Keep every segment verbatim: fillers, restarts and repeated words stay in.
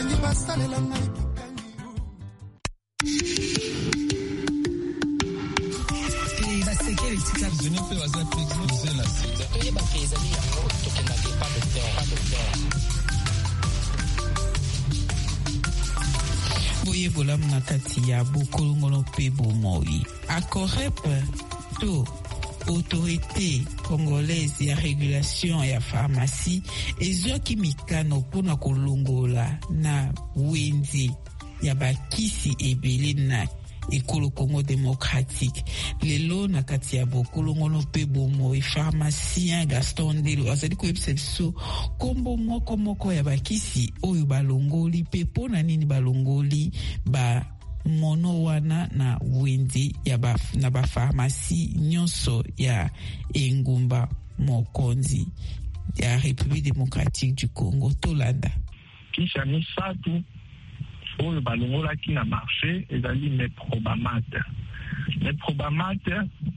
balingi basalela ngai boye bolamu na kati ya bokolongolo mpe bomoi. Acorep to autorité congolaise ya régulation ya pharmacie ezwaki mikano mpona kolongola na wenze ya bakisi ebele na ekolo Congo démocratique. Lelo na kati ya bokolongolo mpe bomoi, pharmacien Gaston Ndelo azali koyebisa biso kombo moko moko ya bakisi oyo balongoli mpe mpona nini balongoli ba mono wana na wenze ya ba, na bapharmacie nyonso ya engumba mokonzi ya République démocratique du Congo. Tolanda kisha misatu oyo balongolaki na marché ezali Meprobamate. Meprobamate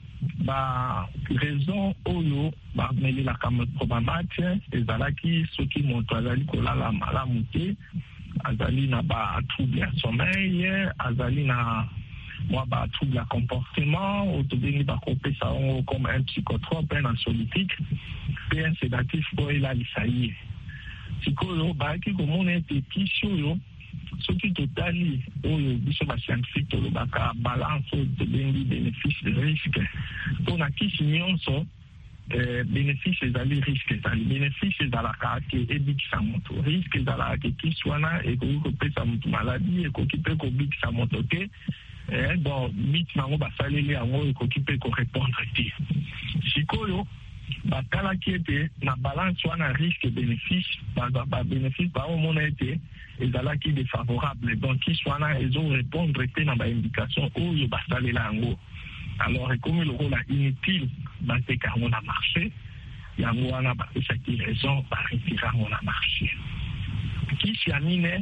ba raison oyo bamelelaka Meprobamate ezalaki soki moto azali kolala malamu te, azali na ba trouble ya sommeil, azali na mwa ba trouble ya comportement, otobengi bakopesa yango comme un psychotrope, un anxiolytique, pe un sédatif po elalisa ye. Sikoyo bayaki komona ete kisi oyo soki totali oyo biso bascientifique tolobaka balance oyo tobengi bénéfice de risque, mpona kisi nyonso eh, bénéfice ezali risque ezali. Bénéfice ezalaka ke ebikisa moto, risque ezalaka ke kisi wana ekoki kopesa moto maladi, ekoki mpe kobikisa moto te. Eh, bon miti nango basaleli yango ekoki mpe korépondre te. Sikoyo batalaki ete na balance wana risque bénéfice, ba bénéfice baomona ete ezalaki défavorable, donc kisi wana ezo répondre te na baindication oyo basalela yango. Alors ekomi lokola inutile bateka yango na marché, yango wana bapesaki raison baretira yango na marché. Kisi ya mine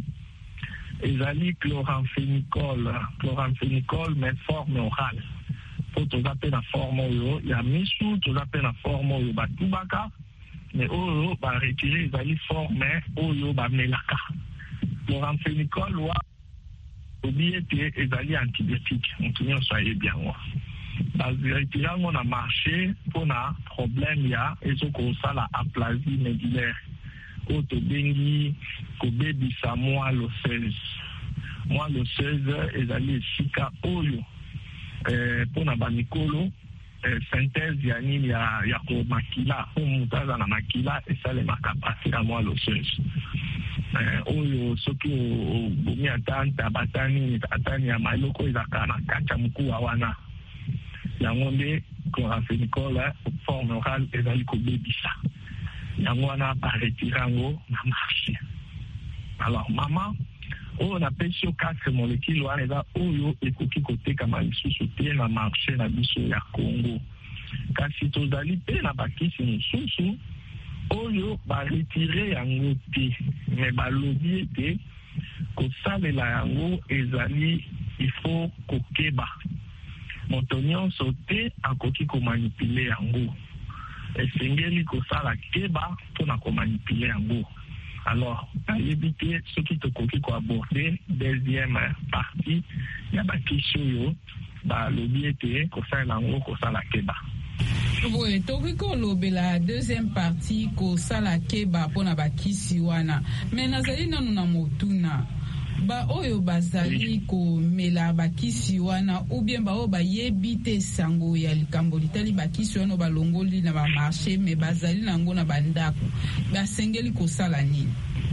ezali chloramphénicol, chloramphénicol mais forme orale. Po toza pe na forme oyo ya misu, toza pe na forme oyo batubaka, mais oyo baretire ezali forme oyo bamelaka. Chloramphénicol wa obi ete ezali antibiotique, moto nyonso ayebi yango. Baretire yango na marché mpona problème ya ezokosala aplasie médullaire oyo tobengi kobebisa moelle osseuse. Moelle osseuse ezali esika oyo eh, mpona bamikolo eh, synthèse ya nini ya, ya komakila oyo moto aza na makila esalemaka pasi na moelle osseuse. Eh, oyo soki obomi ata ntabatani atani ya maloko ezaka na kati ya mokuwa wana, yango nde chloramphénicol forme orale ezali kobebisa yango wana baretire yango na marché. Alors mama oyo napesi yo quatre molécule wana eza oyo ekoki kotekama lisusu te na marché na biso ya Congo, kasi tozali pe na bakisi mosusu oyo baretire yango te, me balobi ete kosalela yango ezali ifo kokeba, moto nyonso te akoki komanipule yango, esengeli kosala keba mpona komanipule yango. Alors nayebi te soki tokoki koaborde deuxième partie ya bakisi oyo balobi ete kosalela yango kosala keba. Oui, toki kolobela deuxième partie kosala keba mpona bakisi wana, me nazali nanu na motuna ba oyo bazali komela bakisi wana ou bien ba oyo bayebi te sango ya likambo litali bakisi wana balongoli na ba marché me bazali nango na bandako, basengeli kosala nini?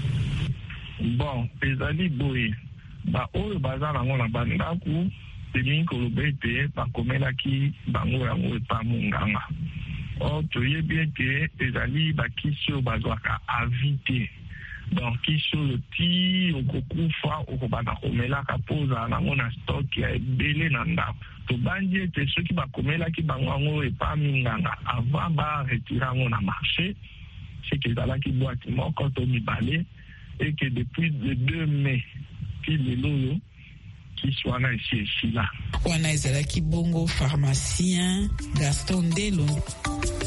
Bon, ezali boye ba oyo baza nango na bandako telingi koloba ete bakomelaki bango yango epa monganga. Or toyebi ete ezali bakisi oyo bazwaka avite, donc kisi oyo ti okokufa okobanda komelaka mpo ozala nango na stock ya ebele na ndako. Tobandi ete soki bakomelaki bango yango epa minganga avant baretire yango na marché, seke ezalaki boîte moko to mibale, et que depuis le deux mai ti lelo oyo kisi wana esi esila. Wana ezalaki bongo pharmacien Gaston Ndelo.